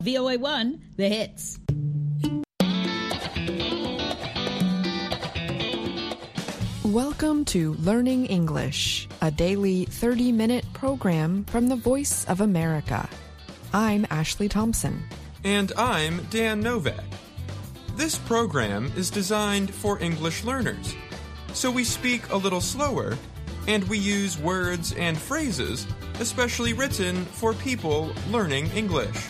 VOA1, the hits. Welcome to Learning English, a daily 30-minute program from the Voice of America. I'm Ashley Thompson. And I'm Dan Novak. This program is designed for English learners, so we speak a little slower, and we use words and phrases especially written for people learning English.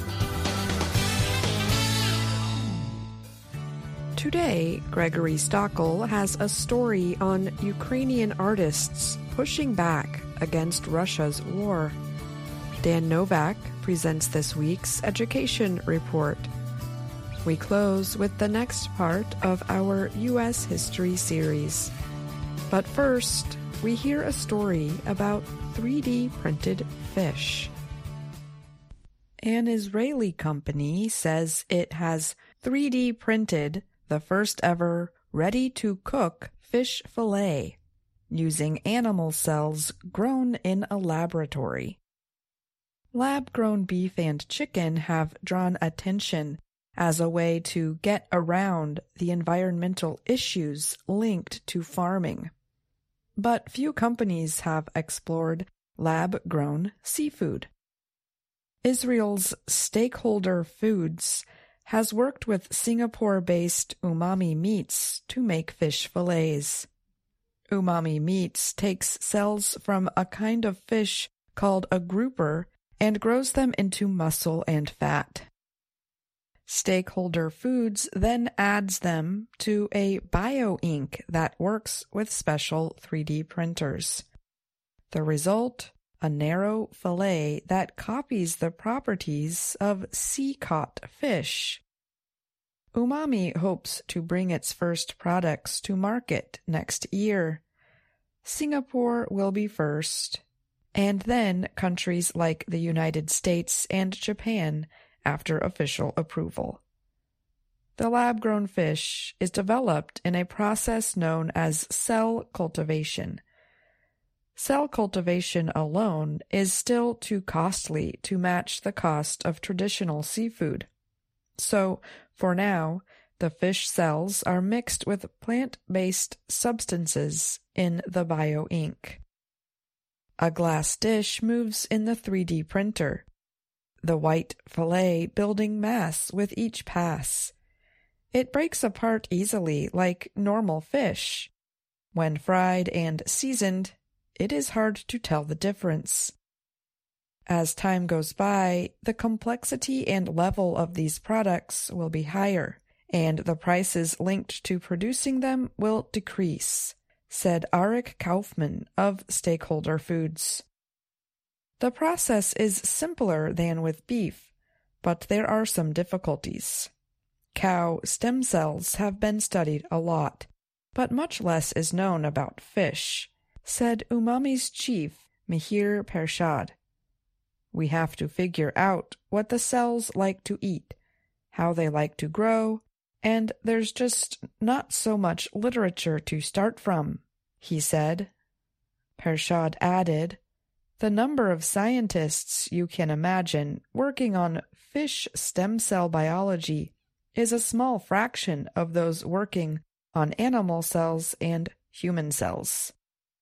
Today, Gregory Stachel has a story on Ukrainian artists pushing back against Russia's war. Dan Novak presents this week's education report. We close with the next part of our U.S. history series. But first, we hear a story about 3D printed fish. An Israeli company says it has 3D printed the first ever ready-to-cook fish fillet using animal cells grown in a laboratory. Lab-grown beef and chicken have drawn attention as a way to get around the environmental issues linked to farming. But few companies have explored lab-grown seafood. Israel's Stakeholder Foods has worked with Singapore-based Umami Meats to make fish fillets. Umami Meats takes cells from a kind of fish called a grouper and grows them into muscle and fat. Stakeholder Foods then adds them to a bioink that works with special 3D printers. The result? A narrow fillet that copies the properties of sea-caught fish. Umami hopes to bring its first products to market next year. Singapore will be first, and then countries like the United States and Japan after official approval. The lab-grown fish is developed in a process known as cell cultivation. Cell cultivation alone is still too costly to match the cost of traditional seafood. So, for now, the fish cells are mixed with plant-based substances in the bioink. A glass dish moves in the 3D printer, the white fillet building mass with each pass. It breaks apart easily like normal fish. When fried and seasoned, it is hard to tell the difference. As time goes by, the complexity and level of these products will be higher, and the prices linked to producing them will decrease, said Arik Kaufman of Stakeholder Foods. The process is simpler than with beef, but there are some difficulties. Cow stem cells have been studied a lot, but much less is known about fish, said Umami's chief, Mihir Pershad. We have to figure out what the cells like to eat, how they like to grow, and there's just not so much literature to start from, he said. Pershad added, the number of scientists you can imagine working on fish stem cell biology is a small fraction of those working on animal cells and human cells.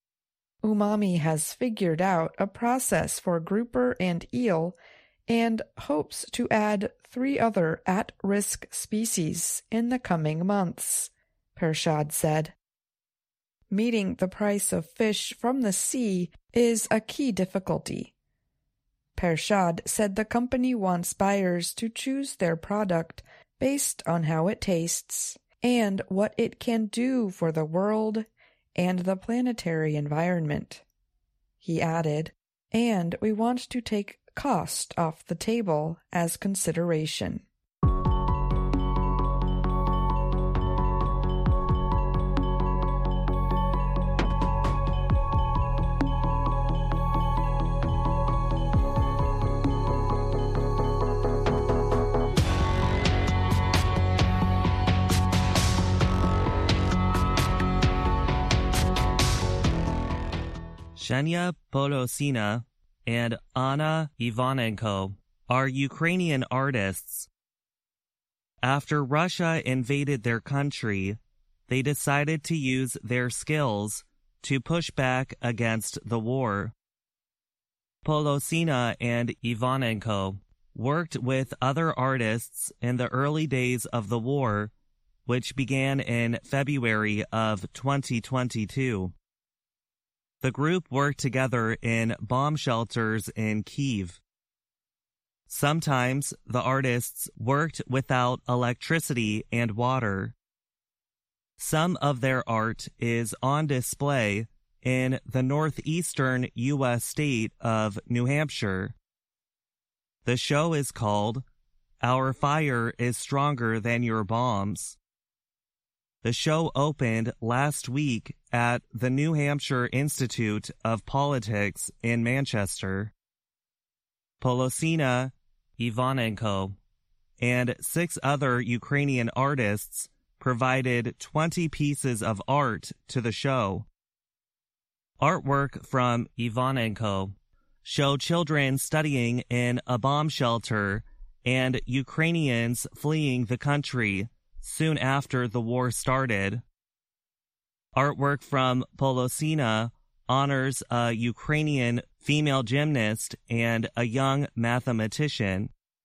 Umami has figured out a process for grouper and eel and hopes to add 3 other at-risk species in the coming months, Pershad said. Meeting the price of fish from the sea is a key difficulty. Pershad said the company wants buyers to choose their product based on how it tastes and what it can do for the world and the planetary environment. He added, and we want to take cost off the table as consideration. Ksenia Polosina and Anna Ivanenko are Ukrainian artists. After Russia invaded their country, they decided to use their skills to push back against the war. Polosina and Ivanenko worked with other artists in the early days of the war, which began in February of 2022. The group worked together in bomb shelters in Kyiv. Sometimes the artists worked without electricity and water. Some of their art is on display in the northeastern U.S. state of New Hampshire. The show is called Our Fire is Stronger Than Your Bombs. The show opened last week at the New Hampshire Institute of Politics in Manchester. Polosina, Ivanenko, and 6 other Ukrainian artists provided 20 pieces of art to the show. Artwork from Ivanenko showed children studying in a bomb shelter and Ukrainians fleeing the country soon after the war started. Artwork from Polosina honors a Ukrainian female gymnast and a young mathematician.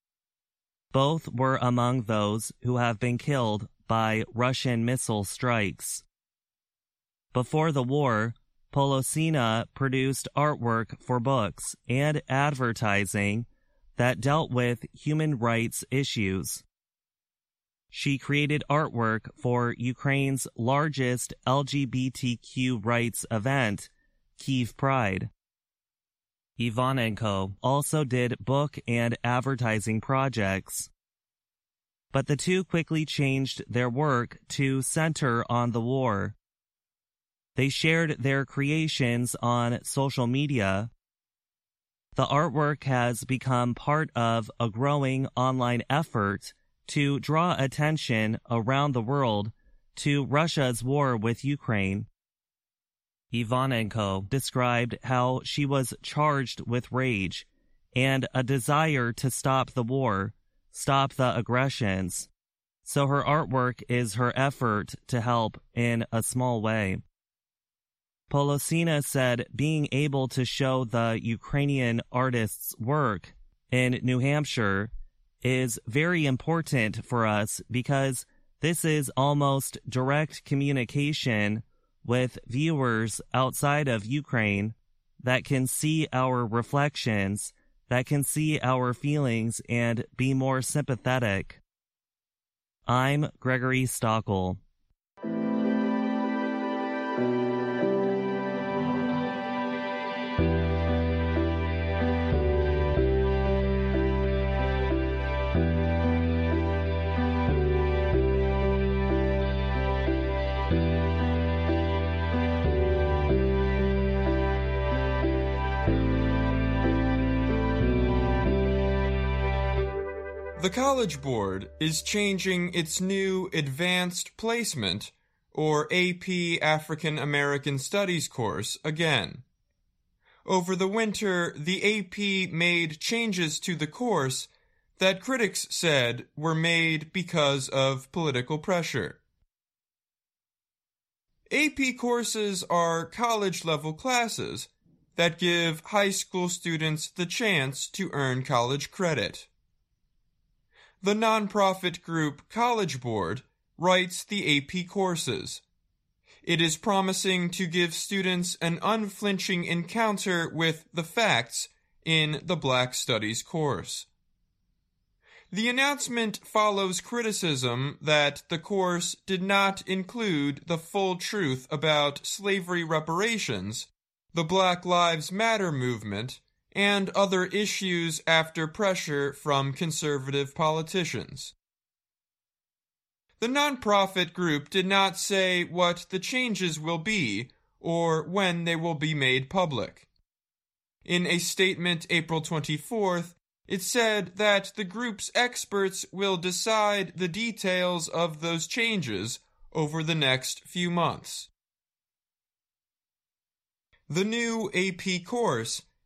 Both were among those who have been killed by Russian missile strikes. Before the war, Polosina produced artwork for books and advertising that dealt with human rights issues. She created artwork for Ukraine's largest LGBTQ rights event, Kyiv Pride. Ivanenko also did book and advertising projects. But the two quickly changed their work to center on the war. They shared their creations on social media. The artwork has become part of a growing online effort to draw attention around the world to Russia's war with Ukraine. Ivanenko described how she was charged with rage and a desire to stop the war, stop the aggressions, so her artwork is her effort to help in a small way. Polosina said being able to show the Ukrainian artists' work in New Hampshire is very important for us because this is almost direct communication with viewers outside of Ukraine that can see our reflections, that can see our feelings and be more sympathetic. I'm Gregory Stockel. The College Board is changing its new Advanced Placement, or AP African American Studies course again. Over the winter, the AP made changes to the course that critics said were made because of political pressure. AP courses are college-level classes that give high school students the chance to earn college credit. The nonprofit group College Board writes the AP courses. It is promising to give students an unflinching encounter with the facts in the Black Studies course. The announcement follows criticism that the course did not include the full truth about slavery reparations, the Black Lives Matter movement, and other issues after pressure from conservative politicians. The nonprofit group did not say what the changes will be or when they will be made public. In a statement April 24th, it said that the group's experts will decide the details of those changes over the next few months. The new AP course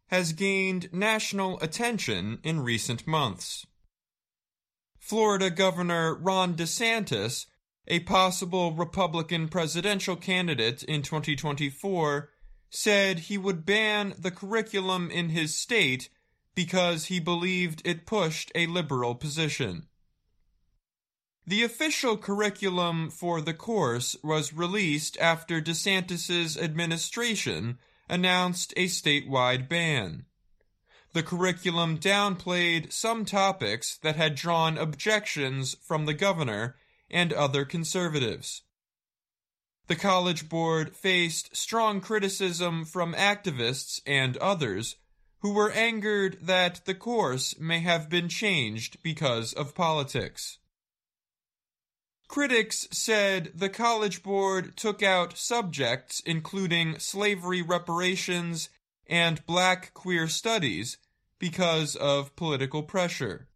has gained national attention in recent months. Florida Governor Ron DeSantis, a possible Republican presidential candidate in 2024, said he would ban the curriculum in his state because he believed it pushed a liberal position. The official curriculum for the course was released after DeSantis's administration announced a statewide ban. The curriculum downplayed some topics that had drawn objections from the governor and other conservatives. The College Board faced strong criticism from activists and others who were angered that the course may have been changed because of politics. Critics said the College Board took out subjects including slavery reparations and Black queer studies because of political pressure.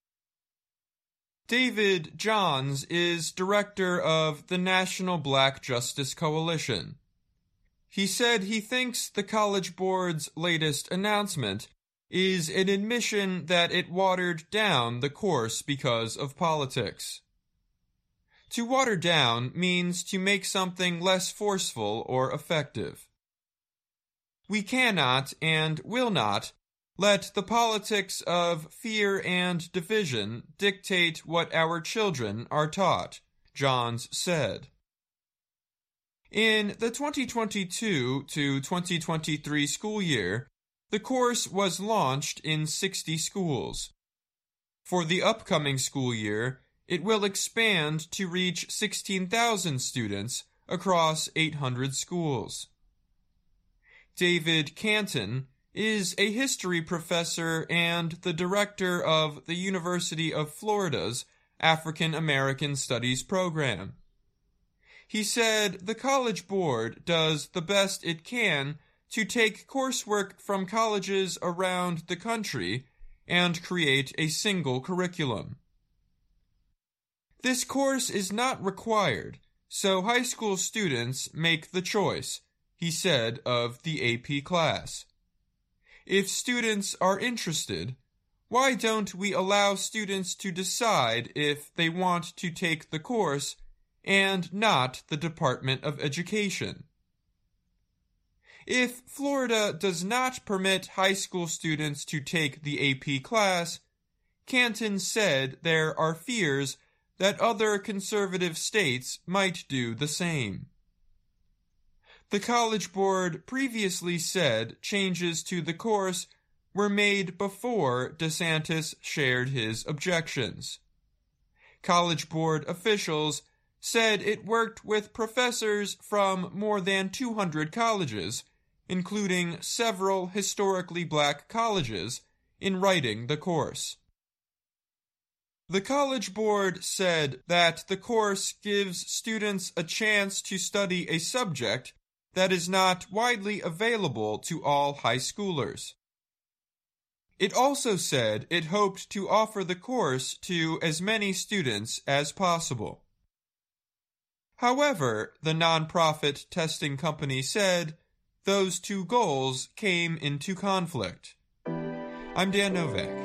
David Johns is director of the National Black Justice Coalition. He said he thinks the College Board's latest announcement is an admission that it watered down the course because of politics. To water down means to make something less forceful or effective. We cannot and will not let the politics of fear and division dictate what our children are taught, Johns said. In the 2022 to 2023 school year, the course was launched in 60 schools. For the upcoming school year, it will expand to reach 16,000 students across 800 schools. David Canton is a history professor and the director of the University of Florida's African American Studies program. He said the College Board does the best it can to take coursework from colleges around the country and create a single curriculum. This course is not required, so high school students make the choice, he said of the AP class. If students are interested, why don't we allow students to decide if they want to take the course and not the Department of Education? If Florida does not permit high school students to take the AP class, Canton said there are fears that other conservative states might do the same. The College Board previously said changes to the course were made before DeSantis shared his objections. College Board officials said it worked with professors from more than 200 colleges, including several historically black colleges, in writing the course. The College Board said that the course gives students a chance to study a subject that is not widely available to all high schoolers. It also said it hoped to offer the course to as many students as possible. However, the nonprofit testing company said those two goals came into conflict. I'm Dan Novak.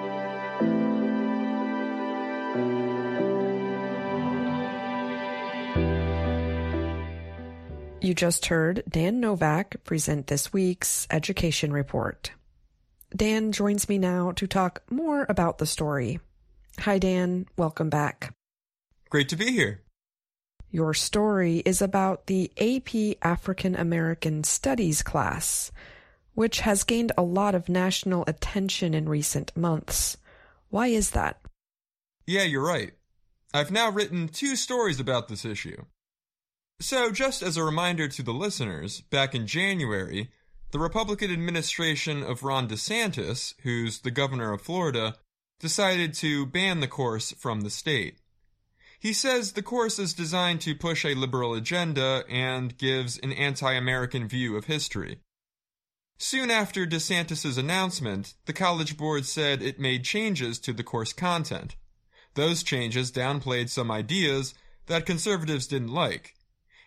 You just heard Dan Novak present this week's Education Report. Dan joins me now to talk more about the story. Hi, Dan. Welcome back. Great to be here. Your story is about the AP African American Studies class, which has gained a lot of national attention in recent months. Why is that? Yeah, you're right. I've now written 2 stories about this issue. So, just as a reminder to the listeners, back in January, the Republican administration of Ron DeSantis, who's the governor of Florida, decided to ban the course from the state. He says the course is designed to push a liberal agenda and gives an anti-American view of history. Soon after DeSantis' announcement, the College Board said it made changes to the course content. Those changes downplayed some ideas that conservatives didn't like,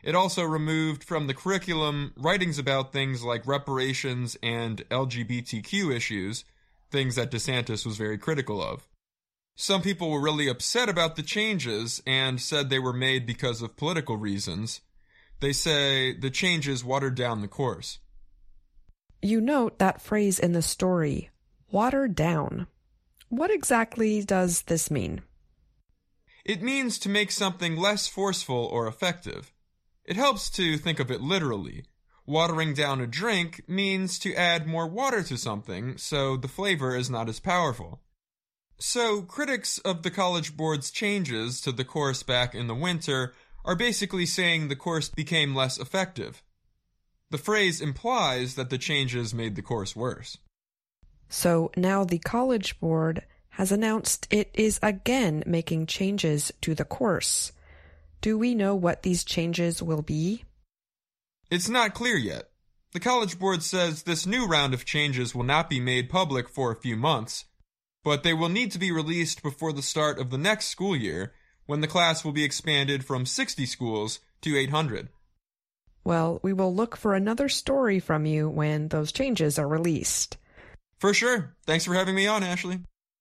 It also removed from the curriculum writings about things like reparations and LGBTQ issues, things that DeSantis was very critical of. Some people were really upset about the changes and said they were made because of political reasons. They say the changes watered down the course. You note that phrase in the story, watered down. What exactly does this mean? It means to make something less forceful or effective. It helps to think of it literally. Watering down a drink means to add more water to something, so the flavor is not as powerful. So, critics of the College Board's changes to the course back in the winter are basically saying the course became less effective. The phrase implies that the changes made the course worse. So now the College Board has announced it is again making changes to the course. Do we know what these changes will be? It's not clear yet. The College Board says this new round of changes will not be made public for a few months, but they will need to be released before the start of the next school year, when the class will be expanded from 60 schools to 800. Well, we will look for another story from you when those changes are released. For sure. Thanks for having me on, Ashley.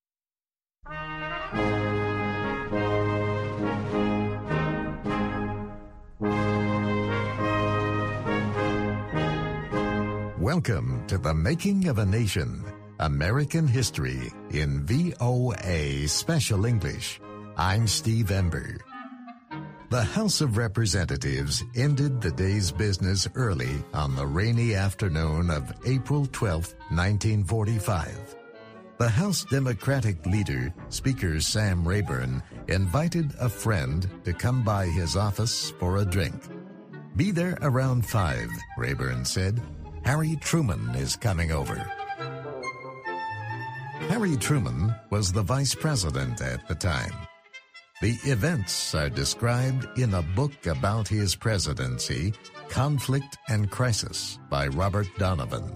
Welcome to The Making of a Nation, American History in VOA Special English. I'm Steve Ember. The House of Representatives ended the day's business early on the rainy afternoon of April 12, 1945. The House Democratic leader, Speaker Sam Rayburn, invited a friend to come by his office for a drink. "Be there around 5, Rayburn said. Harry Truman is coming over." Harry Truman was the vice president at the time. The events are described in a book about his presidency, Conflict and Crisis, by Robert Donovan.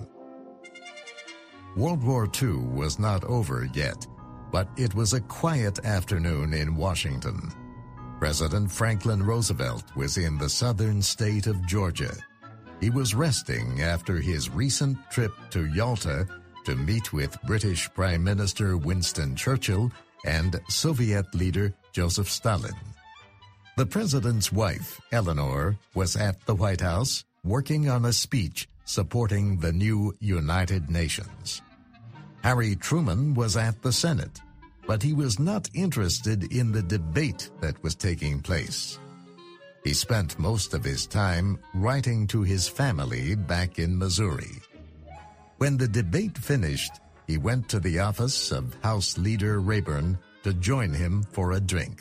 World War II was not over yet, but it was a quiet afternoon in Washington. President Franklin Roosevelt was in the southern state of Georgia. He was resting after his recent trip to Yalta to meet with British Prime Minister Winston Churchill and Soviet leader Joseph Stalin. The president's wife, Eleanor, was at the White House working on a speech supporting the new United Nations. Harry Truman was at the Senate, but he was not interested in the debate that was taking place. He spent most of his time writing to his family back in Missouri. When the debate finished, he went to the office of House Leader Rayburn to join him for a drink.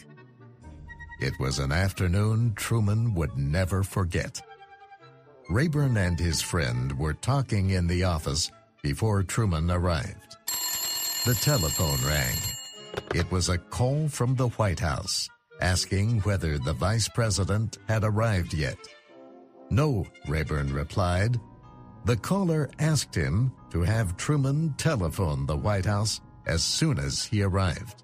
It was an afternoon Truman would never forget. Rayburn and his friend were talking in the office before Truman arrived. The telephone rang. It was a call from the White House, asking whether the vice president had arrived yet. "No," Rayburn replied. The caller asked him to have Truman telephone the White House as soon as he arrived.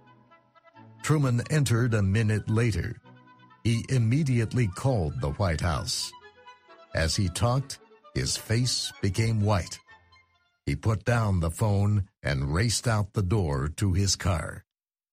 Truman entered a minute later. He immediately called the White House. As he talked, his face became white. He put down the phone and raced out the door to his car.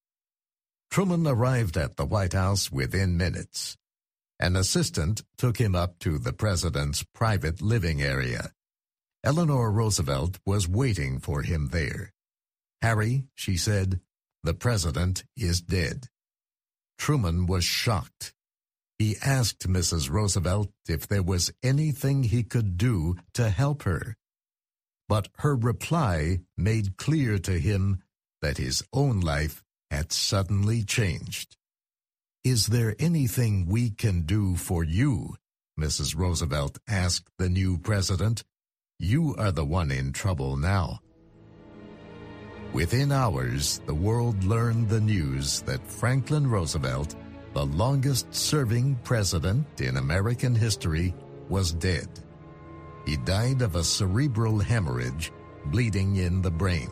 Truman arrived at the White House within minutes. An assistant took him up to the president's private living area. Eleanor Roosevelt was waiting for him there. "Harry," she said, "the president is dead." Truman was shocked. He asked Mrs. Roosevelt if there was anything he could do to help her. But her reply made clear to him that his own life had suddenly changed. "Is there anything we can do for you?" Mrs. Roosevelt asked the new president. "You are the one in trouble now." Within hours, the world learned the news that Franklin Roosevelt, the longest-serving president in American history, was dead. He died of a cerebral hemorrhage, bleeding in the brain.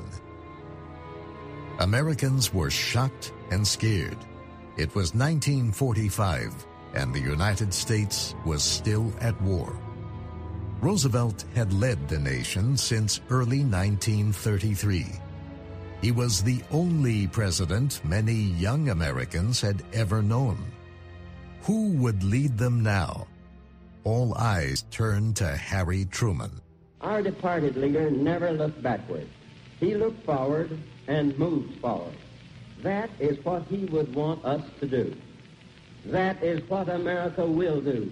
Americans were shocked and scared. It was 1945, and the United States was still at war. Roosevelt had led the nation since early 1933. He was the only president many young Americans had ever known. Who would lead them now? All eyes turned to Harry Truman. Our departed leader never looked backward. He looked forward and moved forward. That is what he would want us to do. That is what America will do.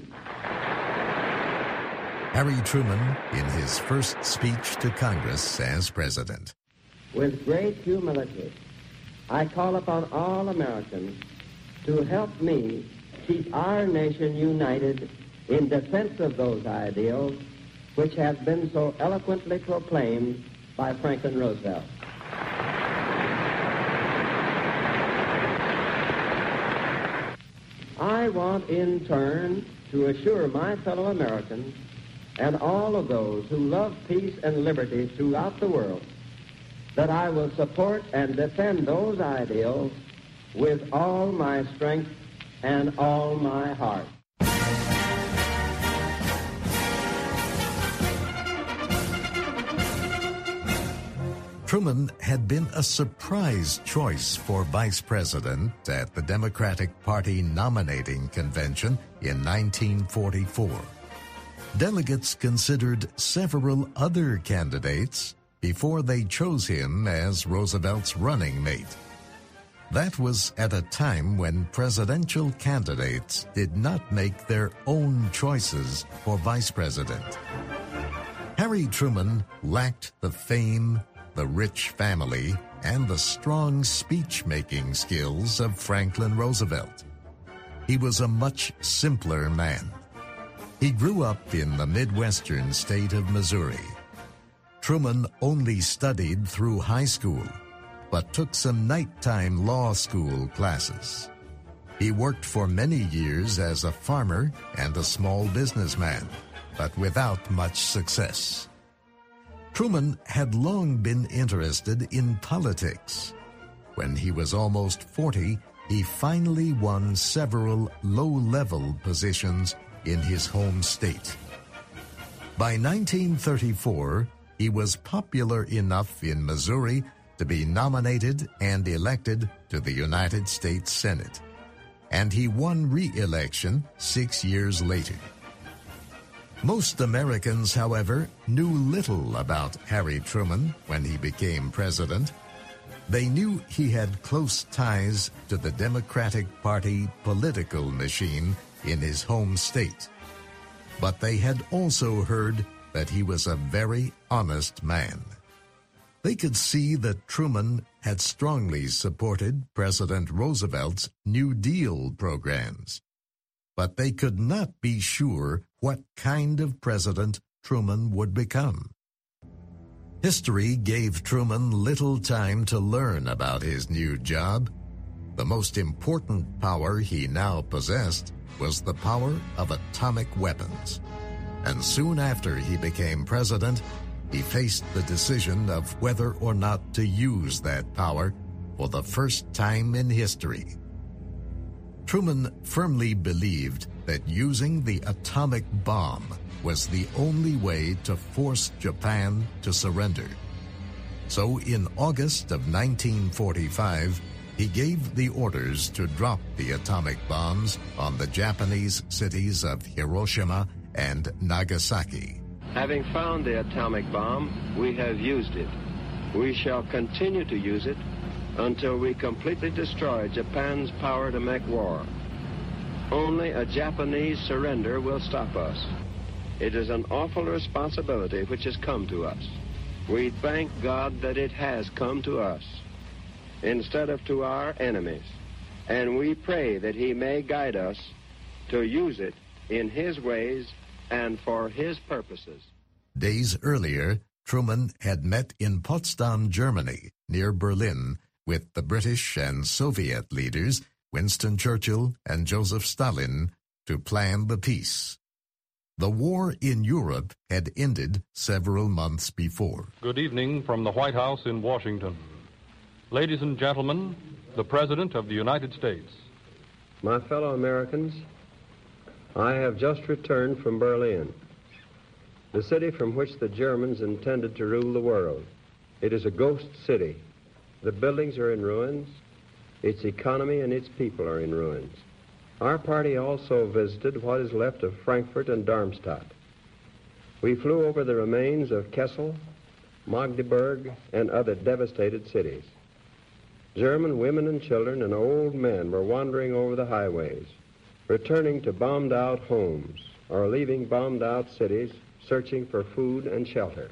Harry Truman in his first speech to Congress as president. With great humility, I call upon all Americans to help me keep our nation united in defense of those ideals which have been so eloquently proclaimed by Franklin Roosevelt. I want in turn to assure my fellow Americans and all of those who love peace and liberty throughout the world that I will support and defend those ideals with all my strength and all my heart. Truman had been a surprise choice for vice president at the Democratic Party nominating convention in 1944. Delegates considered several other candidates before they chose him as Roosevelt's running mate. That was at a time when presidential candidates did not make their own choices for vice president. Harry Truman lacked the fame, the rich family, and the strong speech-making skills of Franklin Roosevelt. He was a much simpler man. He grew up in the Midwestern state of Missouri. Truman only studied through high school, but took some nighttime law school classes. He worked for many years as a farmer and a small businessman, but without much success. Truman had long been interested in politics. When he was almost 40, he finally won several low-level positions in his home state. By 1934, he was popular enough in Missouri to be nominated and elected to the United States Senate, and he won re-election 6 years later. Most Americans, however, knew little about Harry Truman when he became president. They knew he had close ties to the Democratic Party political machine in his home state. But they had also heard that he was a very honest man. They could see that Truman had strongly supported President Roosevelt's New Deal programs. But they could not be sure what kind of president Truman would become. History gave Truman little time to learn about his new job. The most important power he now possessed was the power of atomic weapons. And soon after he became president, he faced the decision of whether or not to use that power for the first time in history. Truman firmly believed that using the atomic bomb was the only way to force Japan to surrender. So in August of 1945, he gave the orders to drop the atomic bombs on the Japanese cities of Hiroshima and Nagasaki. Having found the atomic bomb, we have used it. We shall continue to use it until we completely destroy Japan's power to make war. Only a Japanese surrender will stop us. It is an awful responsibility which has come to us. We thank God that it has come to us instead of to our enemies, and we pray that he may guide us to use it in his ways and for his purposes. Days earlier, Truman had met in Potsdam, Germany, near Berlin, with the British and Soviet leaders, Winston Churchill and Joseph Stalin, to plan the peace. The war in Europe had ended several months before. Good evening from the White House in Washington. Ladies and gentlemen, the President of the United States. My fellow Americans, I have just returned from Berlin, the city from which the Germans intended to rule the world. It is a ghost city. The buildings are in ruins. Its economy and its people are in ruins. Our party also visited what is left of Frankfurt and Darmstadt. We flew over the remains of Kassel, Magdeburg, and other devastated cities. German women and children and old men were wandering over the highways, returning to bombed-out homes or leaving bombed-out cities, searching for food and shelter.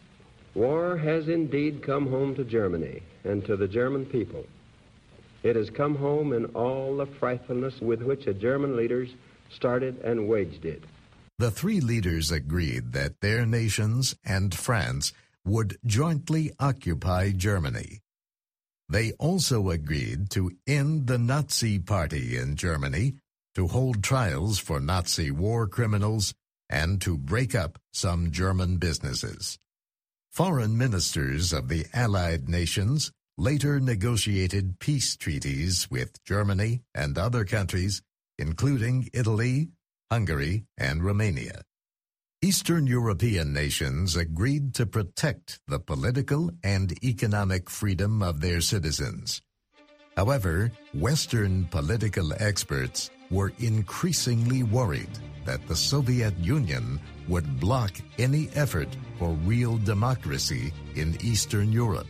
War has indeed come home to Germany and to the German people. It has come home in all the frightfulness with which the German leaders started and waged it. The three leaders agreed that their nations and France would jointly occupy Germany. They also agreed to end the Nazi Party in Germany, to hold trials for Nazi war criminals, and to break up some German businesses. Foreign ministers of the Allied nations later negotiated peace treaties with Germany and other countries, including Italy, Hungary, and Romania. Eastern European nations agreed to protect the political and economic freedom of their citizens. However, Western political experts were increasingly worried that the Soviet Union would block any effort for real democracy in Eastern Europe.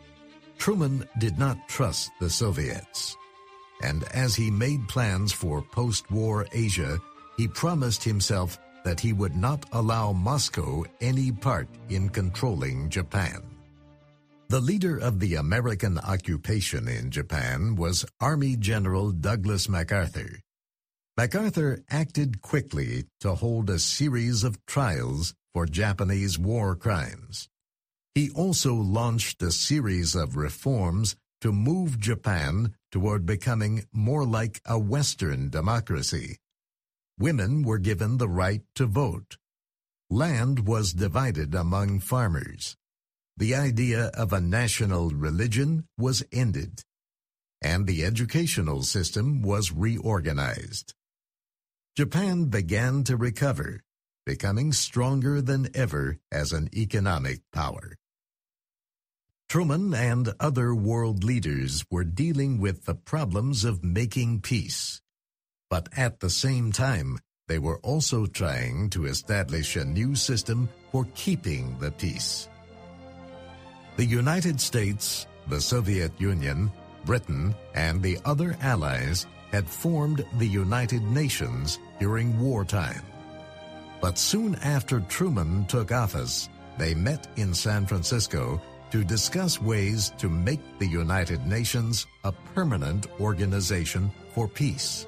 Truman did not trust the Soviets, and as he made plans for post-war Asia, he promised himself that he would not allow Moscow any part in controlling Japan. The leader of the American occupation in Japan was Army General Douglas MacArthur. MacArthur acted quickly to hold a series of trials for Japanese war crimes. He also launched a series of reforms to move Japan toward becoming more like a Western democracy. Women were given the right to vote. Land was divided among farmers. The idea of a national religion was ended, and the educational system was reorganized. Japan began to recover, becoming stronger than ever as an economic power. Truman and other world leaders were dealing with the problems of making peace. But at the same time, they were also trying to establish a new system for keeping the peace. The United States, the Soviet Union, Britain, and the other allies had formed the United Nations during wartime. But soon after Truman took office, they met in San Francisco to discuss ways to make the United Nations a permanent organization for peace.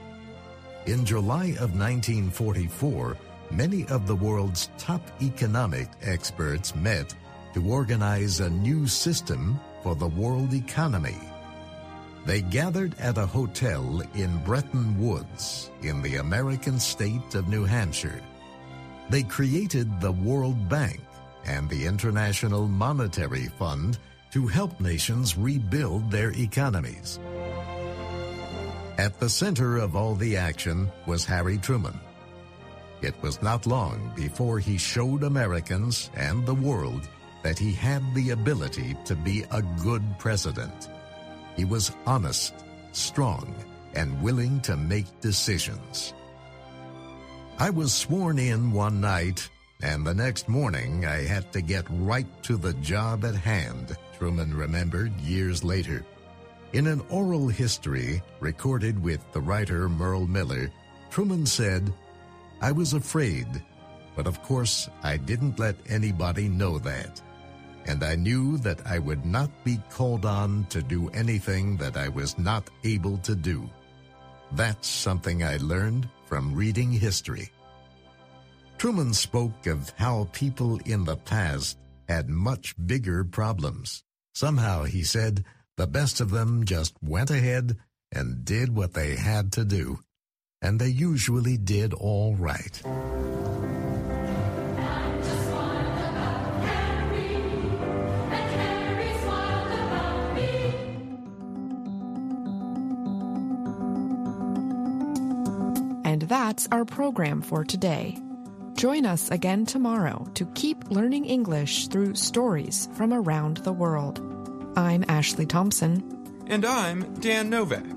In July of 1944, many of the world's top economic experts met to organize a new system for the world economy. They gathered at a hotel in Bretton Woods in the American state of New Hampshire. They created the World Bank and the International Monetary Fund to help nations rebuild their economies. At the center of all the action was Harry Truman. It was not long before he showed Americans and the world that he had the ability to be a good president. He was honest, strong, and willing to make decisions. I was sworn in one night, and the next morning I had to get right to the job at hand, Truman remembered years later. In an oral history recorded with the writer Merle Miller, Truman said, "I was afraid, but of course I didn't let anybody know that. And I knew that I would not be called on to do anything that I was not able to do. That's something I learned from reading history." Truman spoke of how people in the past had much bigger problems. Somehow, he said, the best of them just went ahead and did what they had to do. And they usually did all right. And that's our program for today. Join us again tomorrow to keep learning English through stories from around the world. I'm Ashley Thompson. And I'm Dan Novak.